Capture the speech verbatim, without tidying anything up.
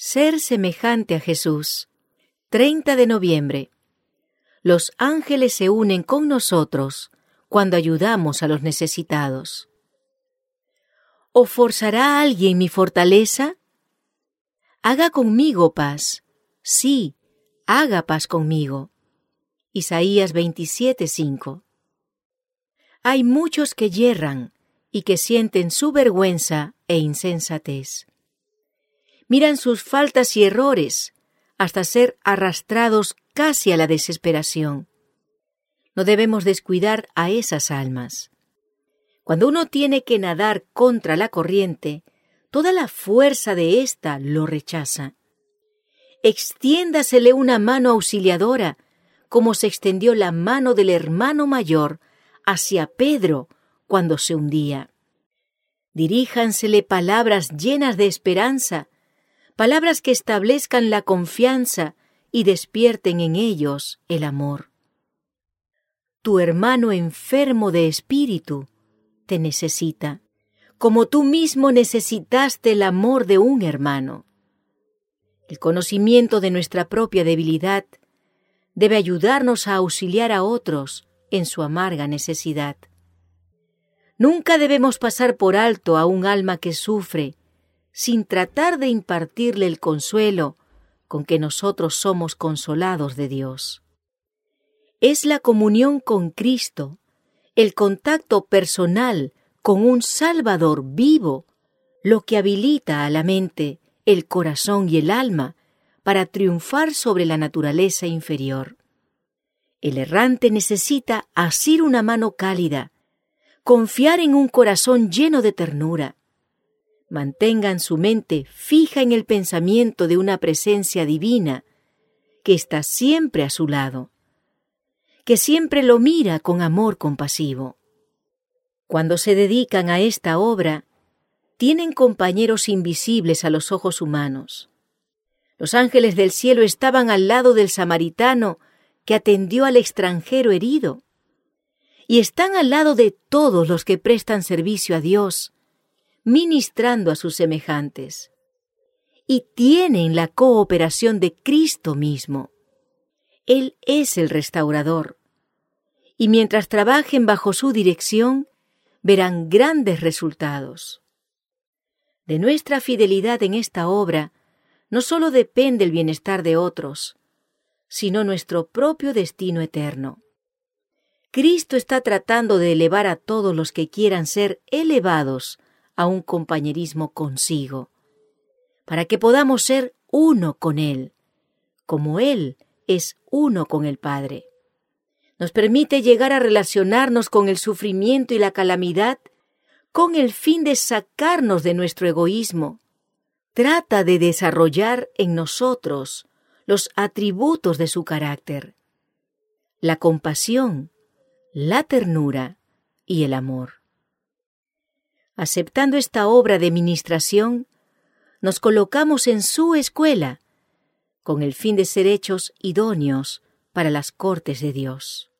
Ser semejante a Jesús. treinta de noviembre. Los ángeles se unen con nosotros cuando ayudamos a los necesitados. ¿O forzará a alguien mi fortaleza? Haga conmigo paz. Sí, haga paz conmigo. Isaías veintisiete, cinco. Hay muchos que yerran y que sienten su vergüenza e insensatez. Miran sus faltas y errores hasta ser arrastrados casi a la desesperación. No debemos descuidar a esas almas. Cuando uno tiene que nadar contra la corriente, toda la fuerza de ésta lo rechaza. Extiéndasele una mano auxiliadora, como se extendió la mano del hermano mayor hacia Pedro cuando se hundía. Diríjansele palabras llenas de esperanza, palabras que establezcan la confianza y despierten en ellos el amor. Tu hermano enfermo de espíritu te necesita, como tú mismo necesitaste el amor de un hermano. El conocimiento de nuestra propia debilidad debe ayudarnos a auxiliar a otros en su amarga necesidad. Nunca debemos pasar por alto a un alma que sufre sin tratar de impartirle el consuelo con que nosotros somos consolados de Dios. Es la comunión con Cristo, el contacto personal con un Salvador vivo, lo que habilita a la mente, el corazón y el alma para triunfar sobre la naturaleza inferior. El errante necesita asir una mano cálida, confiar en un corazón lleno de ternura. Mantengan su mente fija en el pensamiento de una presencia divina que está siempre a su lado, que siempre lo mira con amor compasivo. Cuando se dedican a esta obra, tienen compañeros invisibles a los ojos humanos. Los ángeles del cielo estaban al lado del samaritano que atendió al extranjero herido, y están al lado de todos los que prestan servicio a Dios, ministrando a sus semejantes, y tienen la cooperación de Cristo mismo. Él es el restaurador, y mientras trabajen bajo su dirección, verán grandes resultados. De nuestra fidelidad en esta obra no solo depende el bienestar de otros, sino nuestro propio destino eterno. Cristo está tratando de elevar a todos los que quieran ser elevados a un compañerismo consigo, para que podamos ser uno con Él, como Él es uno con el Padre. Nos permite llegar a relacionarnos con el sufrimiento y la calamidad con el fin de sacarnos de nuestro egoísmo. Trata de desarrollar en nosotros los atributos de su carácter: la compasión, la ternura y el amor. Aceptando esta obra de ministración, nos colocamos en su escuela, con el fin de ser hechos idóneos para las cortes de Dios.